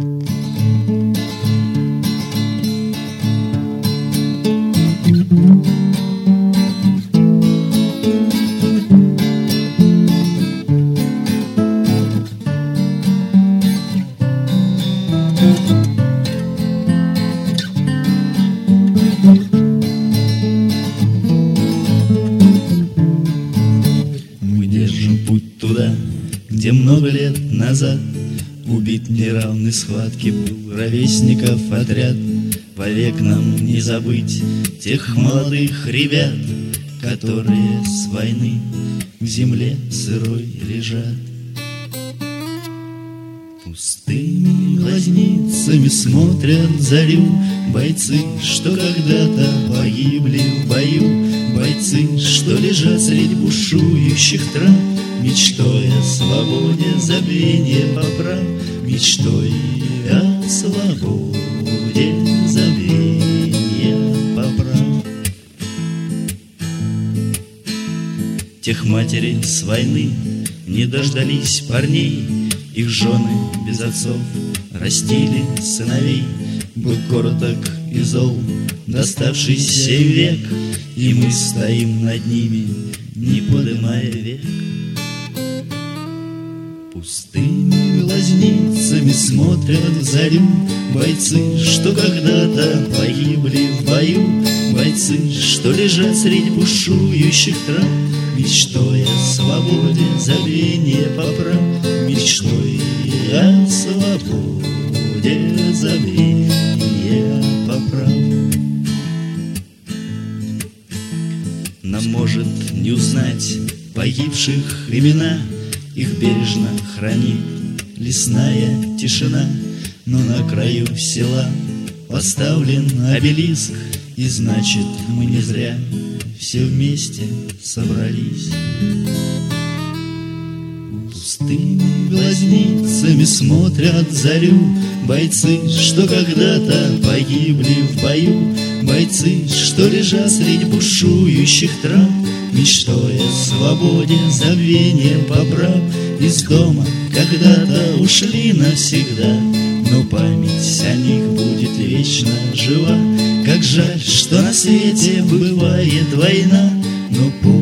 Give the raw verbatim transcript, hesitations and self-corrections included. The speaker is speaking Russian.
Мы держим путь туда, где много лет назад убит в неравной схватке был ровесников отряд. Вовек нам не забыть тех молодых ребят, которые с войны в земле сырой лежат. Пустыми глазницами смотрят зарю бойцы, что когда-то погибли в бою, бойцы, что лежат средь бушующих трав, мечтой о свободе, забвение поправ, мечтой о свободе, забвение поправ. Тех матери с войны не дождались парней, их жены без отцов растили сыновей. Был короток и зол доставшийся век, и мы стоим над ними, не подымая век. Пустыми глазницами смотрят в зарю бойцы, что когда-то погибли в бою, бойцы, что лежат средь бушующих трав, мечтой о свободе, забвение поправ, мечтой о свободе, забвение поправ. Нам может не узнать погибших имена, их бережно хранит лесная тишина, но на краю села поставлен обелиск, и значит, мы не зря все вместе собрались. Пустыми глазницами смотрят зарю бойцы, что когда-то погибли в бою, бойцы, что лежат средь бушующих трав, мечтой о свободе, забвением поправ. Из дома когда-то ушли навсегда, но память о них будет вечно жива. Как жаль, что на свете бывает война, но